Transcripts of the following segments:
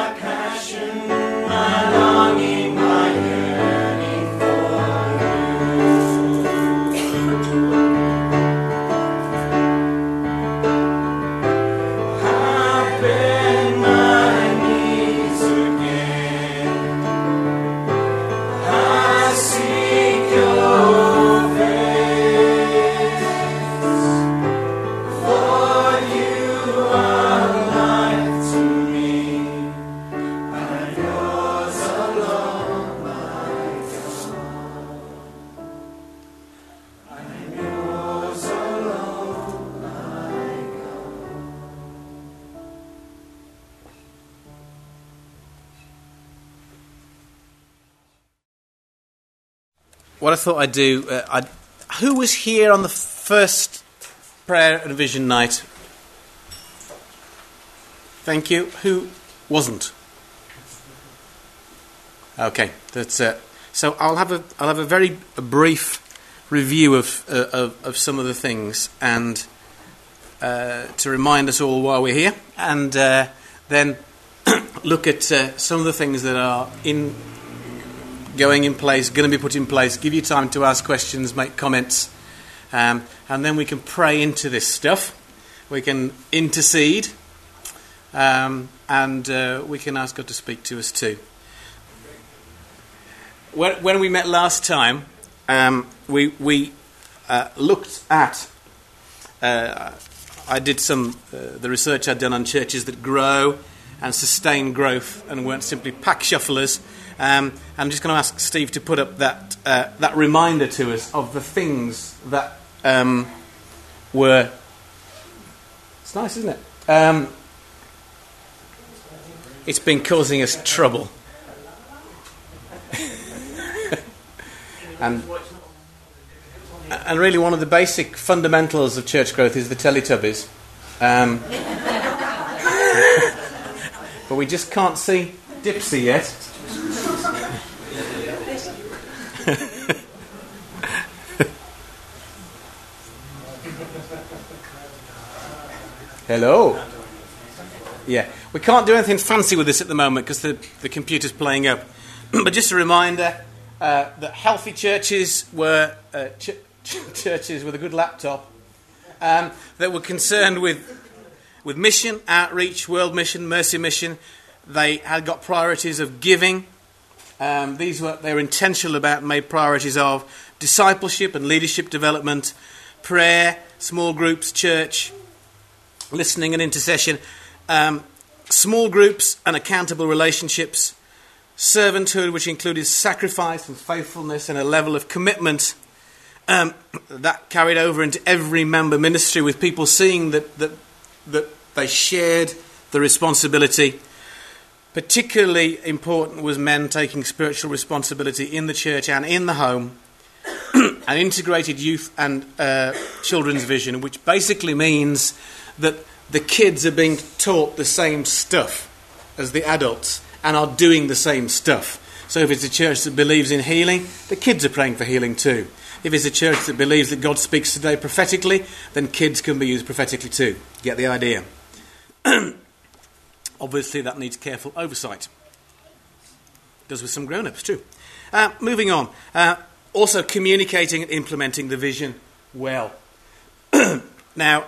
What I thought I'd do, who was here on the first prayer and vision night? Thank you. Who wasn't? Okay, that's it. So I'll have a very brief review of some of the things, and to remind us all why we're here, and then look at some of the things that are going in place, going to be put in place, give you time to ask questions, make comments, and then we can pray into this stuff. We can intercede, and we can ask God to speak to us too. When we met last time, we looked at, I did the research I'd done on churches that grow and sustain growth and weren't simply pack shufflers. I'm just going to ask Steve to put up that reminder to us of the things that were... It's nice, isn't it? It's been causing us trouble. and really one of the basic fundamentals of church growth is the Teletubbies. But we just can't see Dipsy yet. Hello. Yeah, we can't do anything fancy with this at the moment because the computer's playing up. But just a reminder that healthy churches were churches with a good laptop that were concerned with mission, outreach, world mission, mercy mission. They had got priorities of giving. They were intentional about, made priorities of discipleship and leadership development, prayer, small groups, church, listening and intercession, small groups and accountable relationships, servanthood, which included sacrifice and faithfulness and a level of commitment that carried over into every member ministry, with people seeing that they shared the responsibility. Particularly important was men taking spiritual responsibility in the church and in the home, an integrated youth and children's vision, which basically means that the kids are being taught the same stuff as the adults and are doing the same stuff. So if it's a church that believes in healing, the kids are praying for healing too. If it's a church that believes that God speaks today prophetically, then kids can be used prophetically too. Get the idea? Obviously, that needs careful oversight. Does with some grown-ups too. Moving on. Also communicating and implementing the vision well. Now,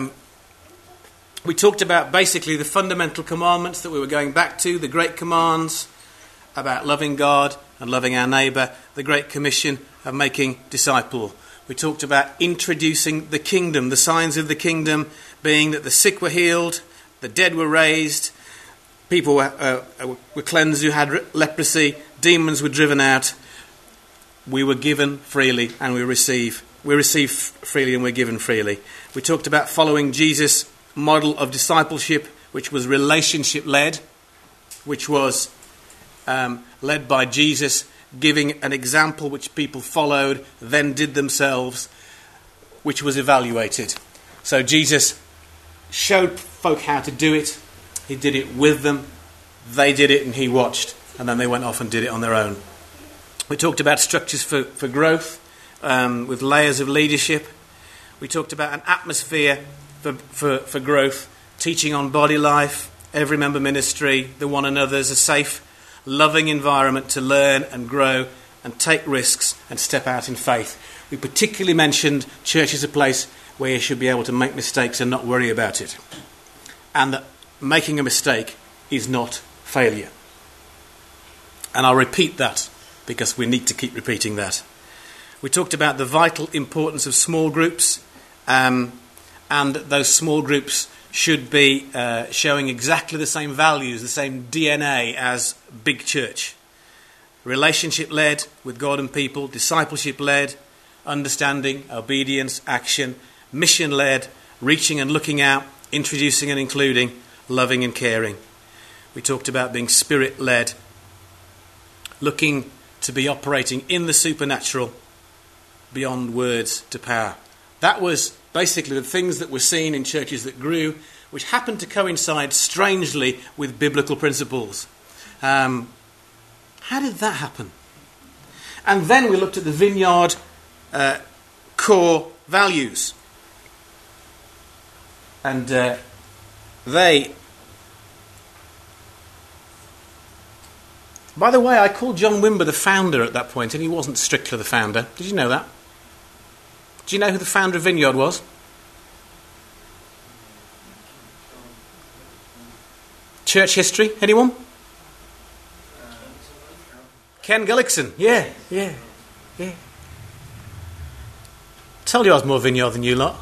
we talked about basically the fundamental commandments that we were going back to, the great commands about loving God and loving our neighbour, the Great Commission of making disciples. We talked about introducing the kingdom, the signs of the kingdom being that the sick were healed, the dead were raised, people were cleansed who had leprosy, demons were driven out. We were given freely and we receive freely and we're given freely. We talked about following Jesus' model of discipleship, which was relationship-led, which was led by Jesus, giving an example which people followed, then did themselves, which was evaluated. So Jesus showed folk how to do it. He did it with them. They did it and he watched. And then they went off and did it on their own. We talked about structures for growth with layers of leadership. We talked about an atmosphere for growth, teaching on body life, every member ministry, the one another's, a safe, loving environment to learn and grow and take risks and step out in faith. We particularly mentioned church is a place where you should be able to make mistakes and not worry about it. And that making a mistake is not failure. And I'll repeat that because we need to keep repeating that. We talked about the vital importance of small groups, and those small groups should be showing exactly the same values, the same DNA as big church. Relationship-led with God and people, discipleship-led, understanding, obedience, action, mission-led, reaching and looking out, introducing and including, loving and caring. We talked about being spirit-led, looking to be operating in the supernatural, beyond words to power. That was basically the things that were seen in churches that grew, which happened to coincide strangely with biblical principles. How did that happen? And then we looked at the Vineyard core values. And they... By the way, I called John Wimber the founder at that point, and he wasn't strictly the founder. Did you know that? Do you know who the founder of Vineyard was? Church history, anyone? Ken Gullickson. Yeah. Told you I was more Vineyard than you lot.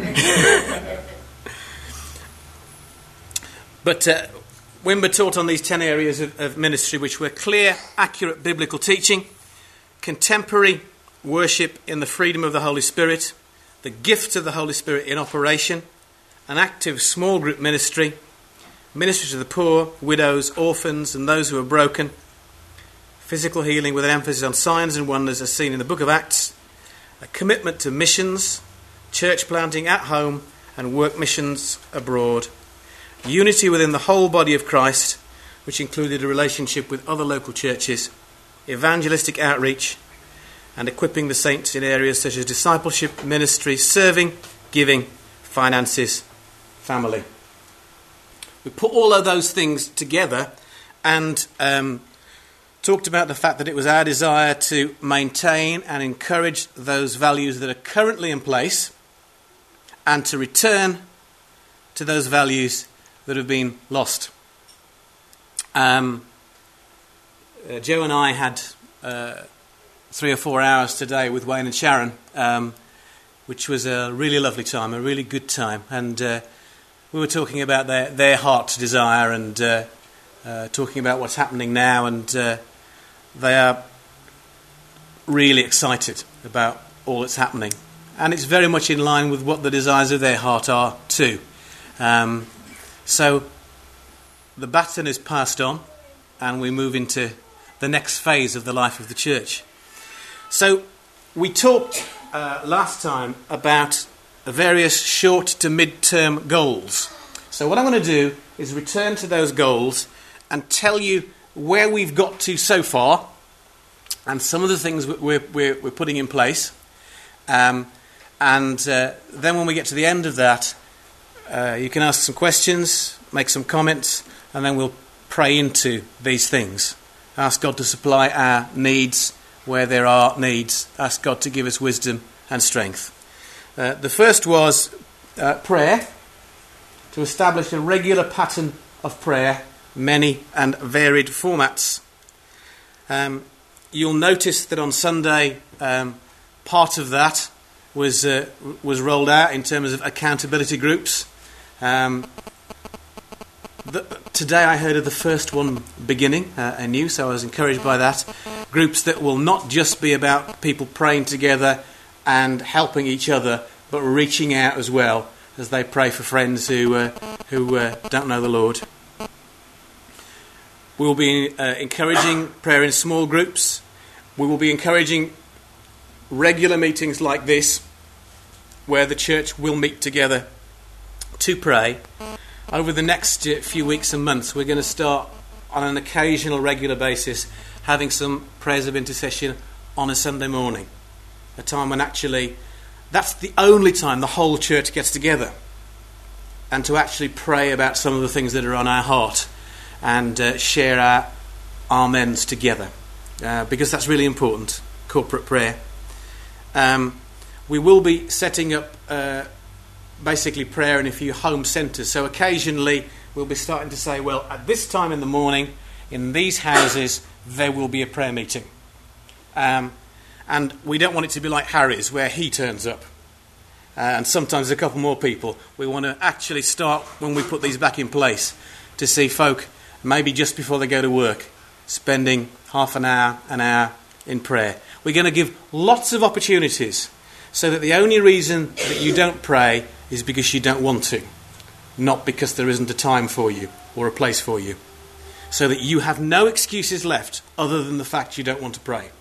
But Wimber taught on these 10 areas of ministry, which were clear, accurate biblical teaching, contemporary worship in the freedom of the Holy Spirit, the gift of the Holy Spirit in operation, an active small group ministry, ministry to the poor, widows, orphans and those who are broken, physical healing with an emphasis on signs and wonders as seen in the book of Acts, a commitment to missions, church planting at home and work missions abroad, unity within the whole body of Christ, which included a relationship with other local churches, evangelistic outreach, and equipping the saints in areas such as discipleship, ministry, serving, giving, finances, family. We put all of those things together and talked about the fact that it was our desire to maintain and encourage those values that are currently in place and to return to those values that have been lost. Joe and I had 3 or 4 hours today with Wayne and Sharon, which was a really lovely time, a really good time. And we were talking about their heart's desire and talking about what's happening now. And they are really excited about all that's happening. And it's very much in line with what the desires of their heart are too. So the baton is passed on and we move into the next phase of the life of the church. So we talked last time about various short to mid-term goals. So what I'm going to do is return to those goals and tell you where we've got to so far and some of the things we're putting in place. And then when we get to the end of that, you can ask some questions, make some comments, and then we'll pray into these things. Ask God to supply our needs where there are needs. Ask God to give us wisdom and strength. The first was prayer, to establish a regular pattern of prayer, many and varied formats. You'll notice that on Sunday, part of that was rolled out in terms of accountability groups. Today I heard of the first one beginning anew, so I was encouraged by that. Groups that will not just be about people praying together and helping each other, but reaching out as well as they pray for friends who don't know the Lord. We will be encouraging prayer in small groups. We will be encouraging regular meetings like this, where the church will meet together to pray. Over the next few weeks and months, we're going to start on an occasional, regular basis having some prayers of intercession on a Sunday morning, a time when actually that's the only time the whole church gets together. and to actually pray about some of the things that are on our heart and share our amens together, because that's really important, corporate prayer. We will be setting up basically prayer in a few home centres, so occasionally we'll be starting to say, well, at this time in the morning, in these houses, there will be a prayer meeting. And we don't want it to be like Harry's, where he turns up. And sometimes a couple more people. We want to actually start, when we put these back in place, to see folk, maybe just before they go to work, spending half an hour in prayer. We're going to give lots of opportunities, so that the only reason that you don't pray is because you don't want to, not because there isn't a time for you or a place for you. So that you have no excuses left other than the fact you don't want to pray.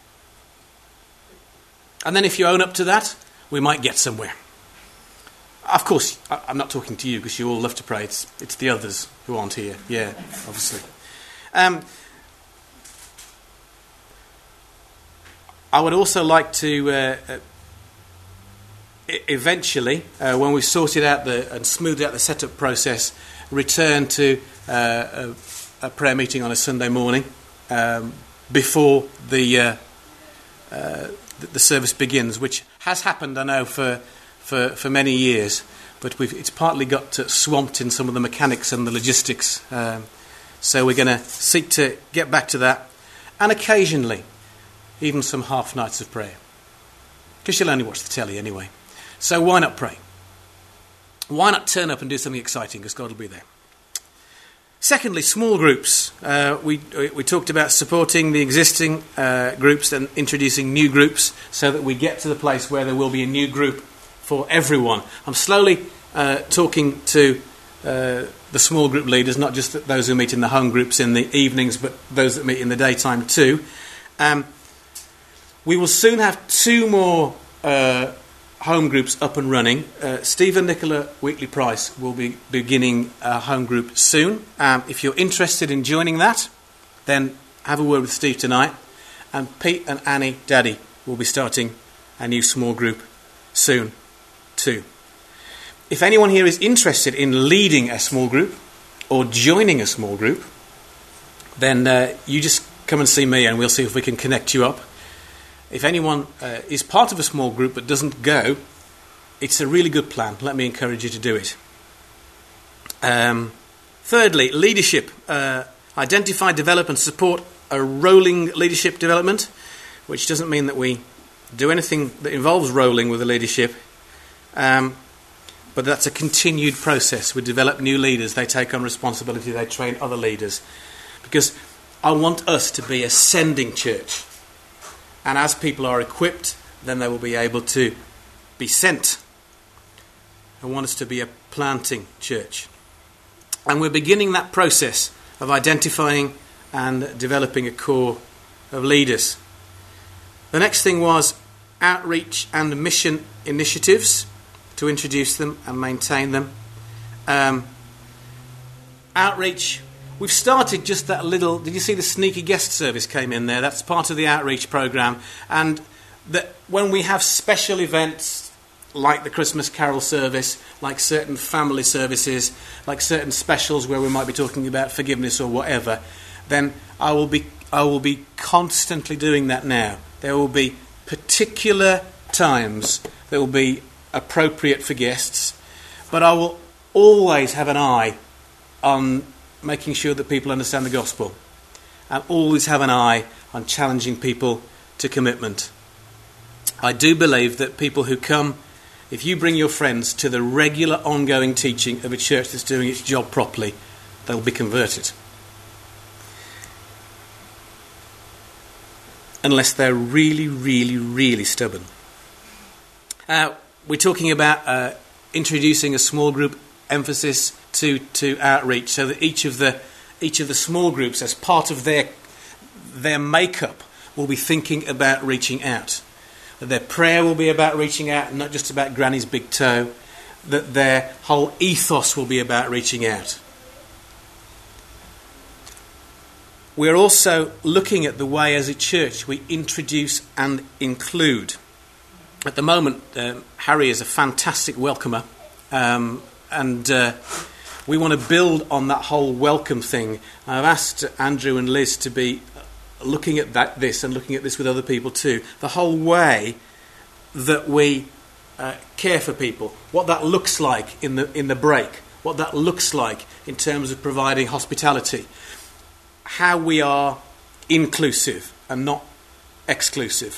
And then if you own up to that, we might get somewhere. Of course, I'm not talking to you because you all love to pray. It's the others who aren't here. Yeah, obviously. I would also like to eventually, when we've sorted out and smoothed out the setup process, return to a prayer meeting on a Sunday morning before the service begins, which has happened, I know, for many years, but it's partly got swamped in some of the mechanics and the logistics. So we're going to seek to get back to that, and occasionally even some half nights of prayer, because you'll only watch the telly anyway. So why not pray? Why not turn up and do something exciting, because God will be there. Secondly, small groups. We talked about supporting the existing groups and introducing new groups, so that we get to the place where there will be a new group for everyone. I'm slowly talking to the small group leaders, not just those who meet in the home groups in the evenings, but those that meet in the daytime too. We will soon have 2 more home groups up and running. Steve and Nicola Wheatley-Price will be beginning a home group soon. If you're interested in joining that, then have a word with Steve tonight. And Pete and Annie Daddy will be starting a new small group soon too. If anyone here is interested in leading a small group or joining a small group, then you just come and see me and we'll see if we can connect you up. If anyone is part of a small group but doesn't go, it's a really good plan. Let me encourage you to do it. Thirdly, leadership. Identify, develop and support a rolling leadership development, which doesn't mean that we do anything that involves rolling with the leadership, but that's a continued process. We develop new leaders, they take on responsibility, they train other leaders. Because I want us to be a sending church. And as people are equipped, then they will be able to be sent. I want us to be a planting church. And we're beginning that process of identifying and developing a core of leaders. The next thing was outreach and mission initiatives, to introduce them and maintain them. Outreach, we've started just that little... Did you see the sneaky guest service came in there? That's part of the outreach programme. And that when we have special events like the Christmas Carol service, like certain family services, like certain specials where we might be talking about forgiveness or whatever, then I will be constantly doing that now. There will be particular times that will be appropriate for guests, but I will always have an eye on making sure that people understand the gospel, and always have an eye on challenging people to commitment. I do believe that people who come, if you bring your friends to the regular ongoing teaching of a church that's doing its job properly, they'll be converted. Unless they're really, really, really stubborn. We're talking about introducing a small group emphasis to outreach, so that each of the small groups, as part of their makeup, will be thinking about reaching out. That their prayer will be about reaching out, not just about Granny's big toe. That their whole ethos will be about reaching out. We're also looking at the way as a church we introduce and include. At the moment, Harry is a fantastic welcomer, and we want to build on that whole welcome thing. I've asked Andrew and Liz to be looking at this and looking at this with other people too. The whole way that we care for people, what that looks like in the break, what that looks like in terms of providing hospitality, how we are inclusive and not exclusive.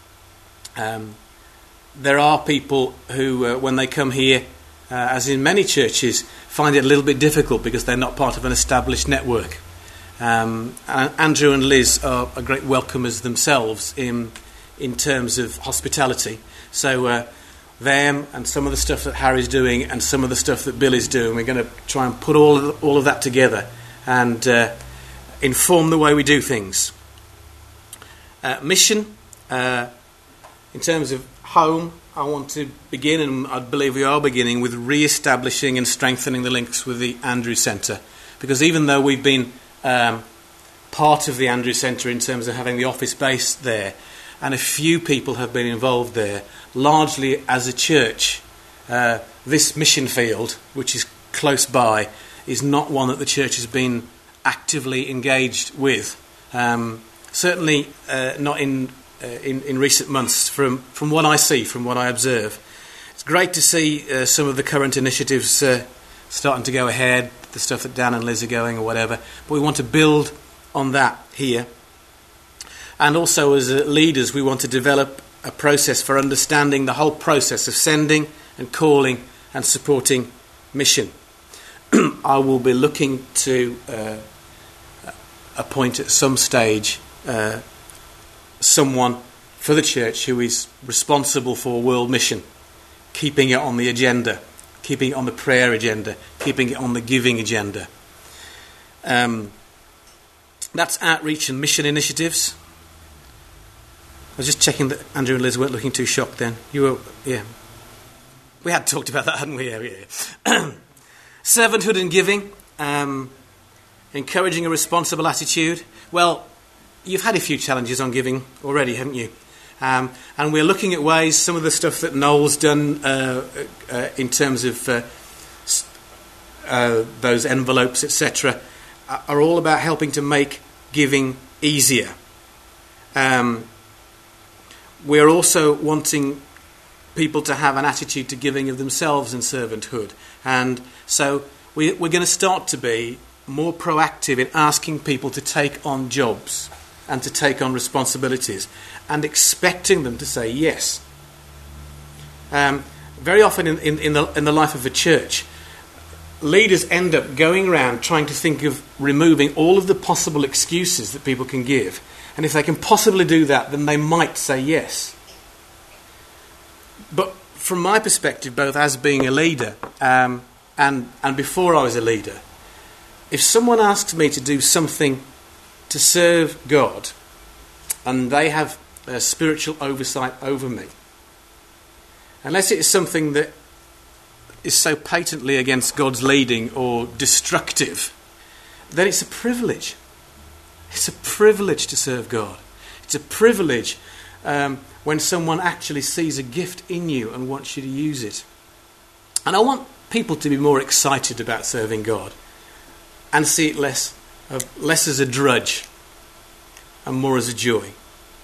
There are people who, when they come here, as in many churches, find it a little bit difficult because they're not part of an established network. Andrew and Liz are great welcomers themselves in terms of hospitality. So them and some of the stuff that Harry's doing and some of the stuff that Bill is doing, we're going to try and put all of that together and inform the way we do things. Mission, in terms of home, I want to begin, and I believe we are beginning, with re-establishing and strengthening the links with the Andrew Centre. Because even though we've been part of the Andrew Centre in terms of having the office base there, and a few people have been involved there, largely as a church, this mission field, which is close by, is not one that the church has been actively engaged with. Certainly not in recent months, from what I see, from what I observe. It's great to see some of the current initiatives starting to go ahead, the stuff that Dan and Liz are going or whatever, but we want to build on that here. And also as leaders, we want to develop a process for understanding the whole process of sending and calling and supporting mission. I will be looking to appoint at some stage someone for the church who is responsible for world mission, keeping it on the agenda, keeping it on the prayer agenda, keeping it on the giving agenda. That's outreach and mission initiatives. I was just checking that Andrew and Liz weren't looking too shocked then. You were, yeah. We had talked about that, hadn't we? Yeah. Servanthood and giving, encouraging a responsible attitude. Well, you've had a few challenges on giving already, haven't you? And we're looking at ways, some of the stuff that Noel's done in terms of those envelopes, etc., are all about helping to make giving easier. We're also wanting people to have an attitude to giving of themselves in servanthood. And so we're going to start to be more proactive in asking people to take on jobs and to take on responsibilities and expecting them to say yes. Very often in the life of a church, leaders end up going around trying to think of removing all of the possible excuses that people can give. And if they can possibly do that, then they might say yes. But from my perspective, both as being a leader and before I was a leader, if someone asks me to do something to serve God and they have a spiritual oversight over me, unless it is something that is so patently against God's leading or destructive, then it's a privilege. It's a privilege to serve God. It's a privilege when someone actually sees a gift in you and wants you to use it. And I want people to be more excited about serving God and see it less as a drudge and more as a joy.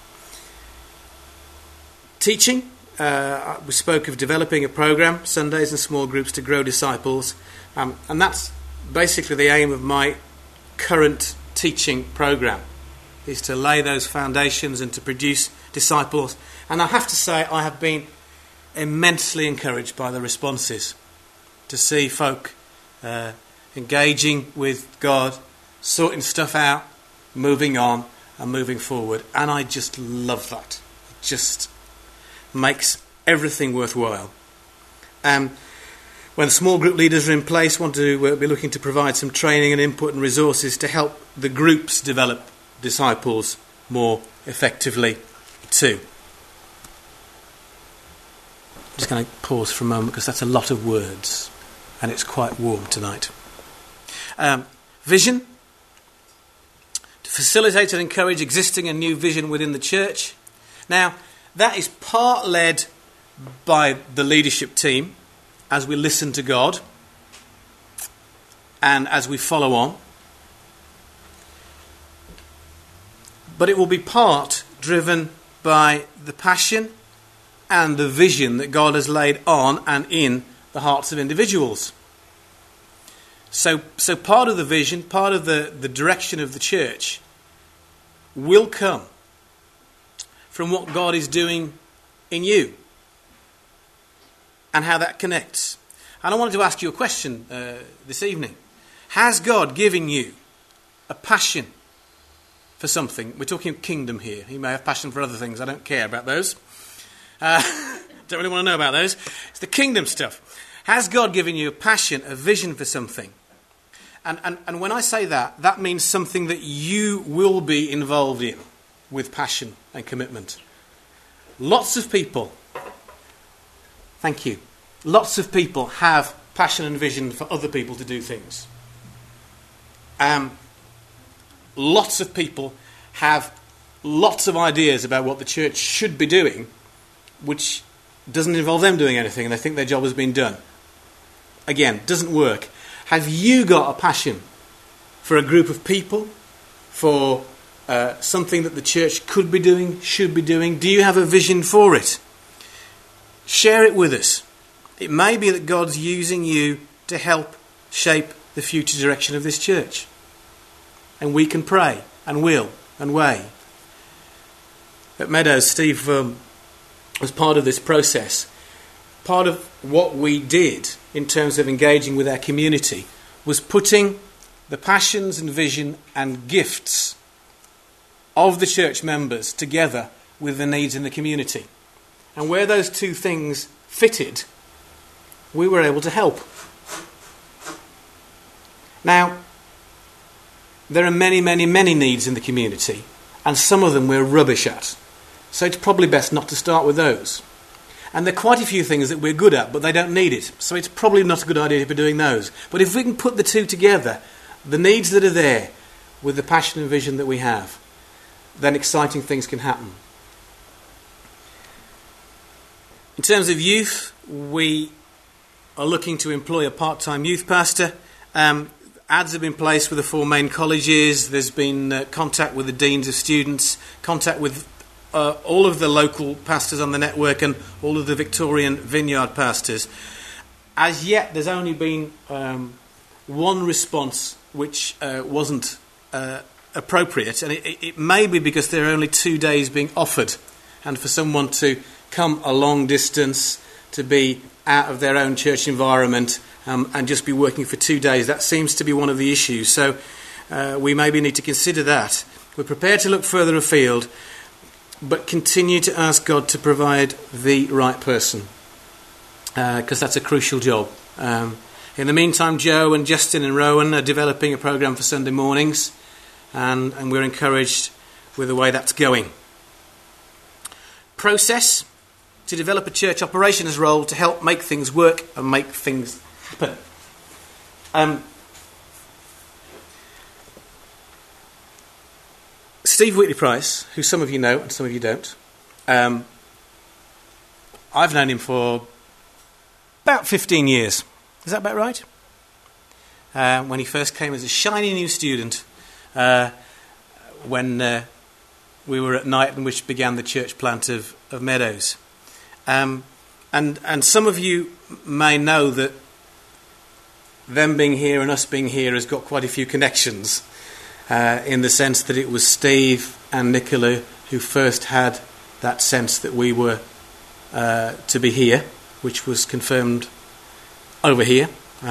Teaching. We spoke of developing a program, Sundays and small groups to grow disciples. And that's basically the aim of my current teaching program, is to lay those foundations and to produce disciples. And I have to say I have been immensely encouraged by the responses, to see folk engaging with God, sorting stuff out, moving on and moving forward. And I just love that. It just makes everything worthwhile. When small group leaders are in place, want to be looking to provide some training and input and resources to help the groups develop disciples more effectively too. I'm just going to pause for a moment because that's a lot of words and it's quite warm tonight. Vision. To facilitate and encourage existing and new vision within the church. Now, that is part led by the leadership team as we listen to God and as we follow on. But it will be part driven by the passion and the vision that God has laid on and in the hearts of individuals. So part of the vision, part of the direction of the church will come from what God is doing in you and how that connects. And I wanted to ask you a question this evening. Has God given you a passion for something? We're talking kingdom here. He may have passion for other things. I don't care about those. Don't really want to know about those. It's the kingdom stuff. Has God given you a passion, a vision for something? And when I say that, that means something that you will be involved in with passion and commitment. Lots of people, thank you, lots of people have passion and vision for other people to do things. Lots of people have lots of ideas about what the church should be doing, which doesn't involve them doing anything, and they think their job has been done. Again, doesn't work. Have you got a passion for a group of people, for something that the church could be doing, should be doing? Do you have a vision for it? Share it with us. It may be that God's using you to help shape the future direction of this church. And we can pray and will and weigh. At Meadows, Steve was part of this process. Part of what we did in terms of engaging with our community was putting the passions and vision and gifts of the church members together with the needs in the community. And where those two things fitted, we were able to help. Now, there are many, many, many needs in the community, and some of them we're rubbish at. So it's probably best not to start with those. And there are quite a few things that we're good at, but they don't need it. So it's probably not a good idea to be doing those. But if we can put the two together, the needs that are there with the passion and vision that we have, then exciting things can happen. In terms of youth, we are looking to employ a part-time youth pastor. Ads have been placed with the 4 main colleges. There's been contact with the deans of students, contact with all of the local pastors on the network and all of the Victorian Vineyard pastors. As yet, there's only been one response which wasn't appropriate, and it may be because there are only 2 days being offered, and for someone to come a long distance, to be out of their own church environment and just be working for 2 days, that seems to be one of the issues. So we maybe need to consider that. We're prepared to look further afield, but continue to ask God to provide the right person, because that's a crucial job. In the meantime, Joe and Justin and Rowan are developing a programme for Sunday mornings, and we're encouraged with the way that's going. Process to develop a church operations role to help make things work and make things happen. Steve Whitley-Price, who some of you know and some of you don't, I've known him for about 15 years. Is that about right? When he first came as a shiny new student, when we were at Knighton, which began the church plant of Meadows. And some of you may know that them being here and us being here has got quite a few connections, in the sense that it was Steve and Nicola who first had that sense that we were to be here, which was confirmed over here.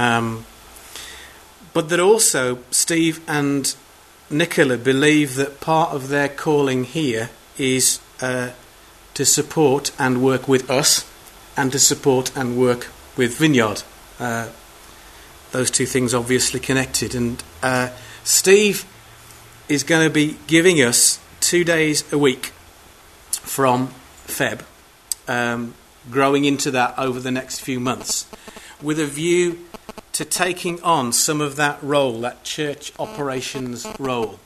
But that also Steve and Nicola believe that part of their calling here is to support and work with us, and to support and work with Vineyard. Those two things obviously connected. And Steve is going to be giving us 2 days a week from Feb, growing into that over the next few months, with a view to taking on some of that role, that church operations role.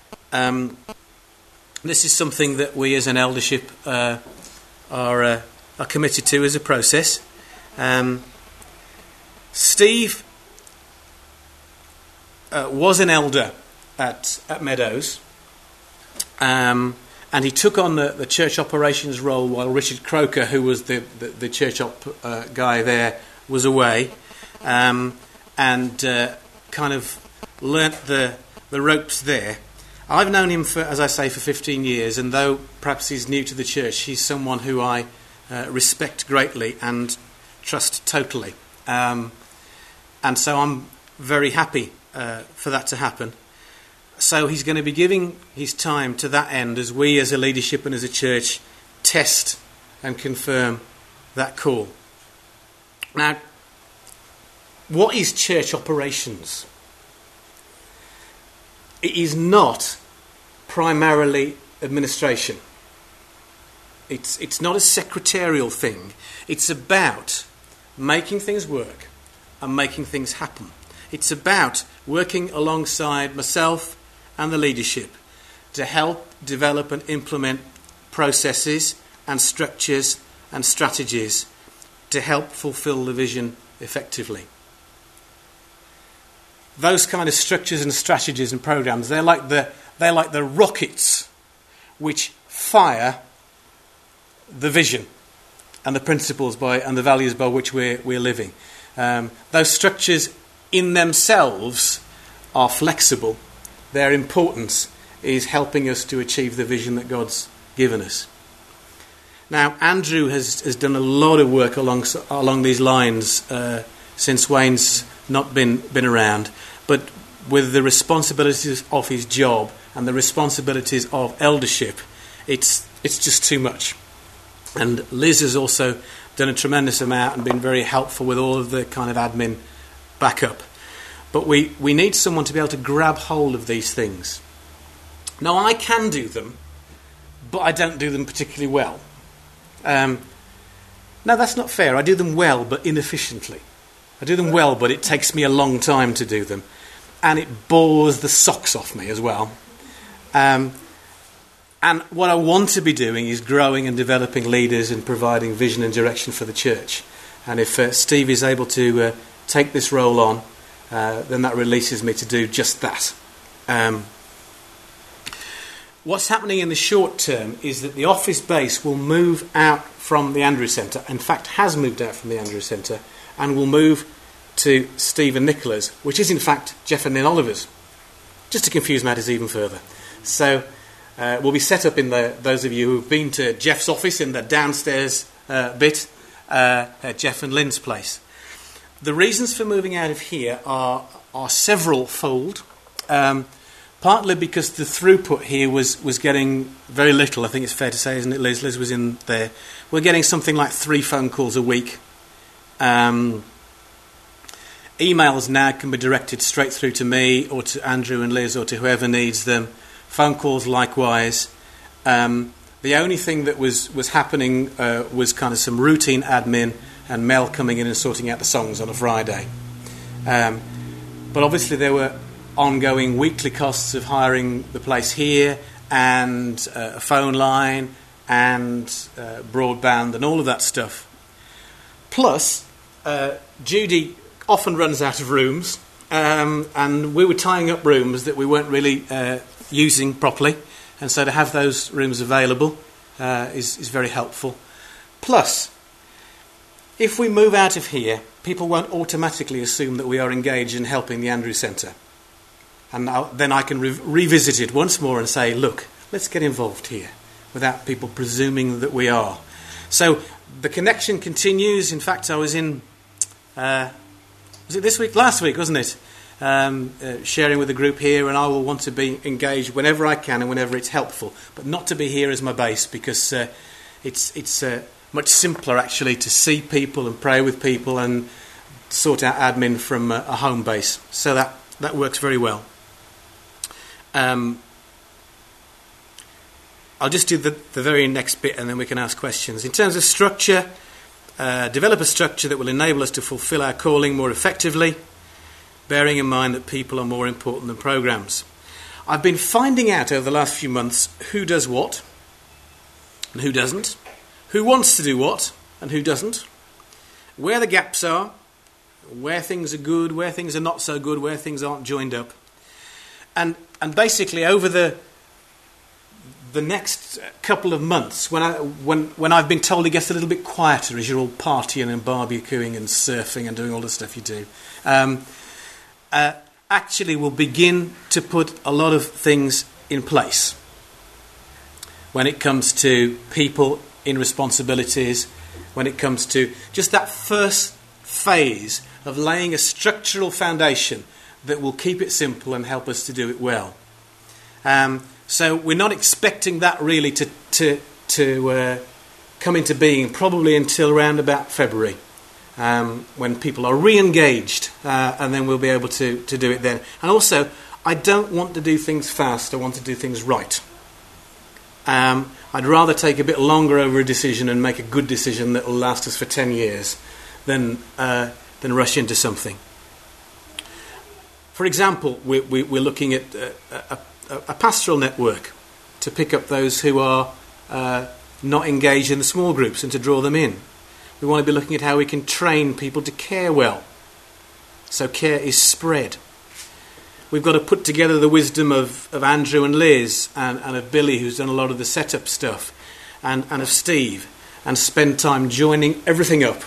This is something that we as an eldership are committed to as a process. Steve was an elder at Meadows, and he took on the church operations role while Richard Croker, who was the church op guy there, was away, and kind of learnt the ropes there. I've known him for 15 years, and though perhaps he's new to the church, he's someone who I respect greatly and trust totally. And so I'm very happy for that to happen. So he's going to be giving his time to that end as we as a leadership and as a church test and confirm that call. Now, what is church operations? It is not primarily administration. It's not a secretarial thing. It's about making things work and making things happen. It's about working alongside myself and the leadership to help develop and implement processes and structures and strategies to help fulfill the vision effectively. Those kind of structures and strategies and programs, they're like the rockets which fire the vision and the principles and the values by which we're living. Those structures in themselves are flexible. Their importance is helping us to achieve the vision that God's given us. Now, Andrew has done a lot of work along these lines since Wayne's not been around, but with the responsibilities of his job and the responsibilities of eldership, it's just too much. And Liz has also done a tremendous amount and been very helpful with all of the kind of admin backup. But we need someone to be able to grab hold of these things. Now, I can do them, but I don't do them particularly well. No, that's not fair. I do them well, but inefficiently. I do them well, but it takes me a long time to do them. And it bores the socks off me as well. And what I want to be doing is growing and developing leaders and providing vision and direction for the church. And if Steve is able to take this role on, then that releases me to do just that. What's happening in the short term is that the office base will move out from the Andrew Centre, in fact has moved out from the Andrew Centre, and will move to Steve and Nicola's, which is in fact Jeff and Lynn Oliver's, just to confuse matters even further. So we'll be set up in those of you who've been to Jeff's office in the downstairs bit, at Jeff and Lynn's place. The reasons for moving out of here are several-fold. Partly because the throughput here was getting very little. I think it's fair to say, isn't it, Liz? Liz was in there. We're getting something like 3 phone calls a week. Emails now can be directed straight through to me or to Andrew and Liz or to whoever needs them. Phone calls likewise. The only thing that was happening was kind of some routine admin and Mel coming in and sorting out the songs on a Friday. But obviously there were ongoing weekly costs of hiring the place here and a phone line and broadband and all of that stuff. Plus, Judy often runs out of rooms, and we were tying up rooms that we weren't really using properly, and so to have those rooms available is very helpful. Plus, if we move out of here, people won't automatically assume that we are engaged in helping the Andrew Centre. And then I can revisit it once more and say, look, let's get involved here, without people presuming that we are. So the connection continues. In fact, I was in, was it this week? Last week, wasn't it? Sharing with the group here, and I will want to be engaged whenever I can and whenever it's helpful, but not to be here as my base, because it's much simpler actually to see people and pray with people and sort out admin from a home base. So that works very well. I'll just do the very next bit and then we can ask questions. In terms of structure, develop a structure that will enable us to fulfil our calling more effectively, bearing in mind that people are more important than programs. I've been finding out over the last few months who does what and who doesn't, who wants to do what and who doesn't, where the gaps are, where things are good, where things are not so good, where things aren't joined up. And basically over the next couple of months, when I've been told it gets a little bit quieter as you're all partying and barbecuing and surfing and doing all the stuff you do, actually we'll begin to put a lot of things in place when it comes to people in responsibilities, when it comes to just that first phase of laying a structural foundation that will keep it simple and help us to do it well. So we're not expecting that really to come into being probably until around about February, when people are re-engaged, and then we'll be able to do it then. And also, I don't want to do things fast, I want to do things right. I'd rather take a bit longer over a decision and make a good decision that will last us for 10 years than rush into something. For example, we're looking at a pastoral network to pick up those who are not engaged in the small groups and to draw them in. We want to be looking at how we can train people to care well, so care is spread. We've got to put together the wisdom of Andrew and Liz and of Billy, who's done a lot of the setup stuff, and of Steve, and spend time joining everything up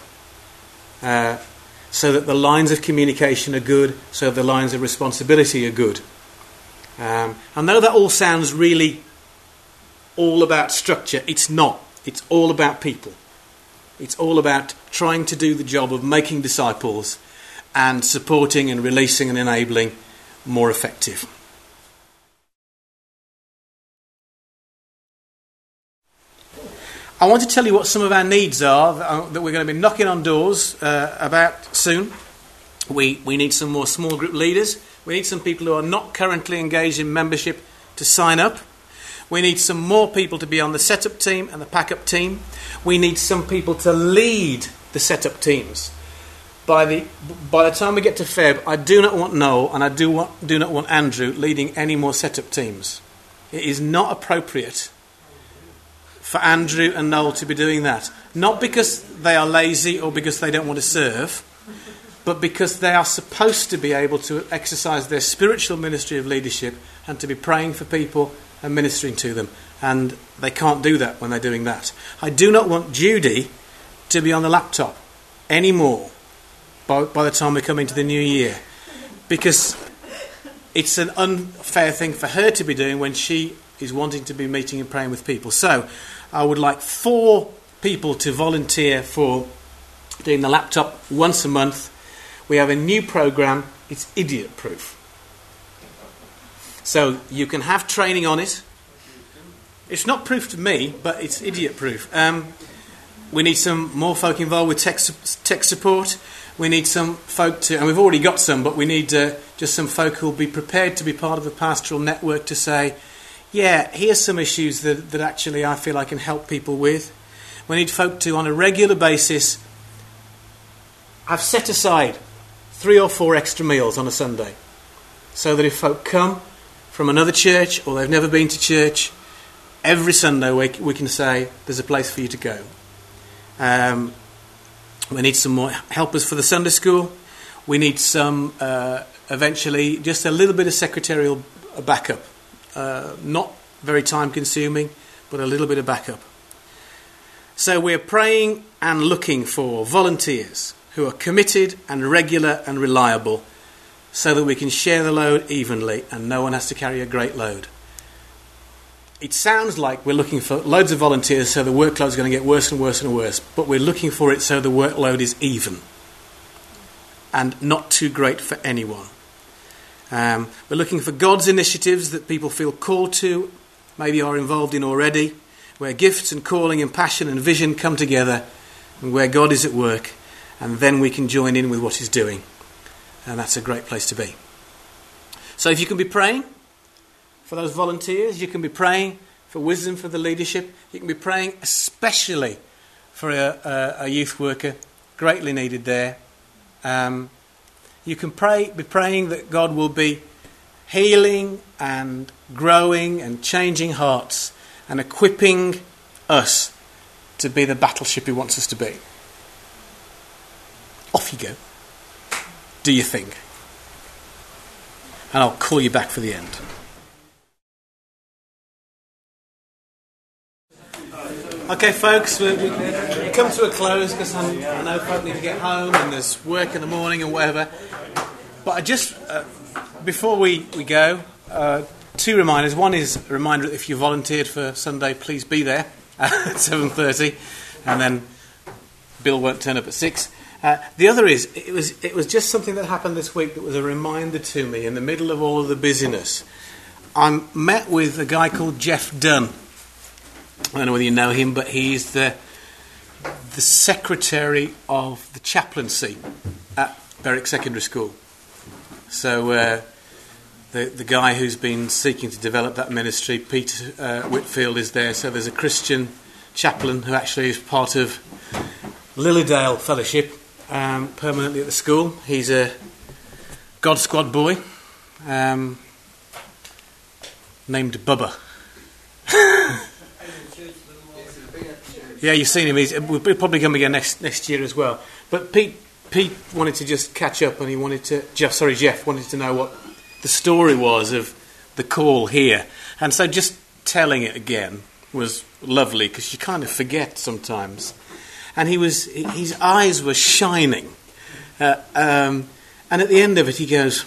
so that the lines of communication are good, so the lines of responsibility are good. And though that all sounds really all about structure, it's not. It's all about people. It's all about trying to do the job of making disciples and supporting and releasing and enabling more effective. I want to tell you what some of our needs are that we're going to be knocking on doors about soon. We need some more small group leaders. We need some people who are not currently engaged in membership to sign up. We need some more people to be on the setup team and the pack-up team. We need some people to lead the setup teams. By the time we get to Feb, I do not want Noel and I do not want Andrew leading any more setup teams. It is not appropriate for Andrew and Noel to be doing that. Not because they are lazy or because they don't want to serve, but because they are supposed to be able to exercise their spiritual ministry of leadership and to be praying for people and ministering to them. And they can't do that when they're doing that. I do not want Judy to be on the laptop anymore by the time we come into the new year, because it's an unfair thing for her to be doing when she is wanting to be meeting and praying with people. So I would like 4 people to volunteer for doing the laptop once a month. We have a new program. It's idiot proof, so you can have training on it. It's not proof to me, but it's idiot proof. We need some more folk involved with tech support. We need some folk and we've already got some, but we need just some folk who will be prepared to be part of the pastoral network to say, yeah, here's some issues that actually I feel I can help people with. We need folk to, on a regular basis, have set aside 3 or 4 extra meals on a Sunday, so that if folk come from another church or they've never been to church, every Sunday we can say there's a place for you to go. We need some more helpers for the Sunday school. We need some, eventually, just a little bit of secretarial backup. Not very time consuming, but a little bit of backup. So we're praying and looking for volunteers who are committed and regular and reliable, so that we can share the load evenly and no one has to carry a great load. It sounds like we're looking for loads of volunteers so the workload is going to get worse and worse and worse, but we're looking for it so the workload is even and not too great for anyone. We're looking for God's initiatives that people feel called to, maybe are involved in already, where gifts and calling and passion and vision come together and where God is at work, and then we can join in with what He's doing. And that's a great place to be. So if you can be praying for those volunteers, you can be praying for wisdom for the leadership, you can be praying especially for a youth worker, greatly needed there. You can be praying that God will be healing and growing and changing hearts and equipping us to be the battleship He wants us to be. Off you go. do you think? And I'll call you back for the end. Okay, folks, we come to a close because I know folk need to get home and there's work in the morning and whatever. But I just, before we go, two reminders. One is a reminder that if you volunteered for Sunday, please be there at 7:30, and then Bill won't turn up at 6. The other is, it was just something that happened this week that was a reminder to me in the middle of all of the busyness. I met with a guy called Jeff Dunn. I don't know whether you know him, but he's the secretary of the chaplaincy at Berwick Secondary School. So the guy who's been seeking to develop that ministry, Peter Whitfield, is there. So there's a Christian chaplain who actually is part of Lilydale Fellowship permanently at the school. He's a God Squad boy named Bubba. Yeah, you've seen him. We'll probably come again next year as well. But Pete wanted to just catch up, and he wanted to. Jeff wanted to know what the story was of the call here, and so just telling it again was lovely because you kind of forget sometimes. And his eyes were shining, and at the end of it, he goes,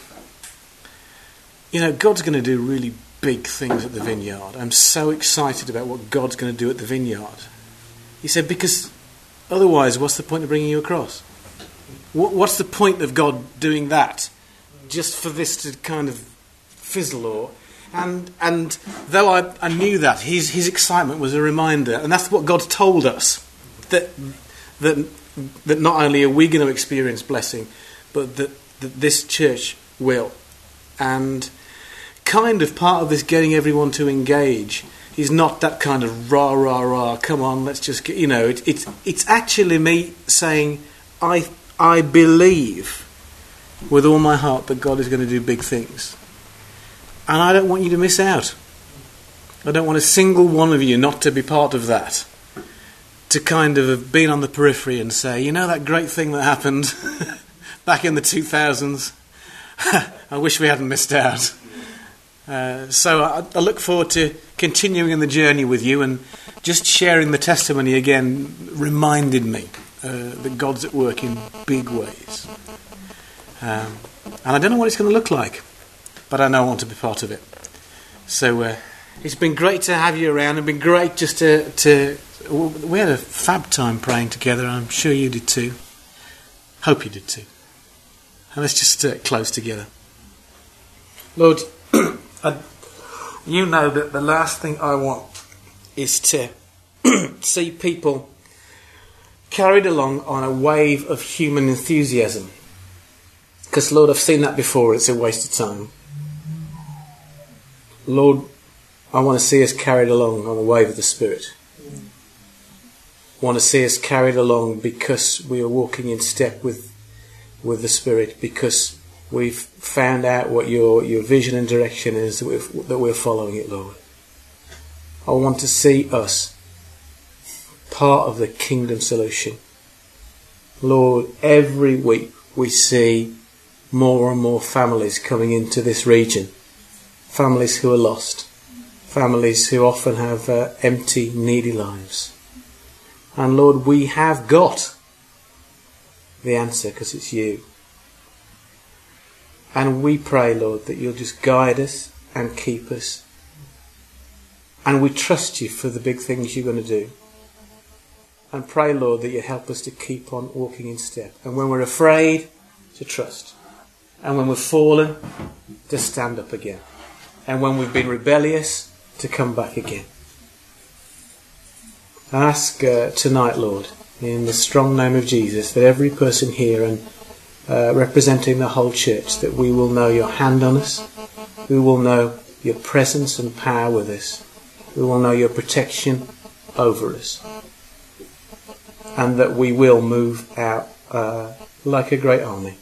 God's going to do really big things at the Vineyard. I'm so excited about what God's going to do at the Vineyard. He said, because otherwise, what's the point of bringing you across? What's the point of God doing that? Just for this to kind of fizzle? And though I knew that, his excitement was a reminder. And that's what God's told us. That not only are we going to experience blessing, but that this church will. And kind of part of this getting everyone to engage is not that kind of rah, come on, let's just get, it's actually me saying, I believe with all my heart that God is going to do big things. And I don't want you to miss out. I don't want a single one of you not to be part of that. To kind of have been on the periphery and say, that great thing that happened back in the 2000s, I wish we hadn't missed out. So I look forward to continuing in the journey with you, and just sharing the testimony again reminded me that God's at work in big ways. And I don't know what it's going to look like, but I know I want to be part of it. So it's been great to have you around. It's been great just to we had a fab time praying together. I'm sure you did too. Hope you did too. And let's just close together. Lord, you know that the last thing I want is to see people carried along on a wave of human enthusiasm. Because, Lord, I've seen that before. It's a waste of time. Lord, I want to see us carried along on the wave of the Spirit. I want to see us carried along because we are walking in step with the Spirit, because we've found out what your vision and direction is, that we're following it, Lord. I want to see us part of the kingdom solution. Lord, every week we see more and more families coming into this region. Families who are lost. Families who often have empty, needy lives. And Lord, we have got the answer because it's you. And we pray, Lord, that you'll just guide us and keep us. And we trust you for the big things you're going to do. And pray, Lord, that you help us to keep on walking in step. And when we're afraid, to trust. And when we've fallen, to stand up again. And when we've been rebellious, to come back again. I ask tonight, Lord, in the strong name of Jesus, that every person here and representing the whole church, that we will know your hand on us, we will know your presence and power with us, we will know your protection over us, and that we will move out like a great army,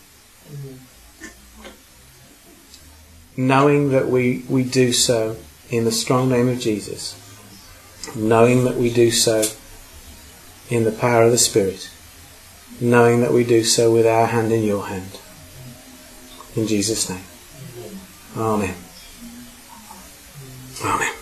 knowing that we do so in the strong name of Jesus, knowing that we do so in the power of the Spirit, knowing that we do so with our hand in your hand. In Jesus' name. Amen. Amen.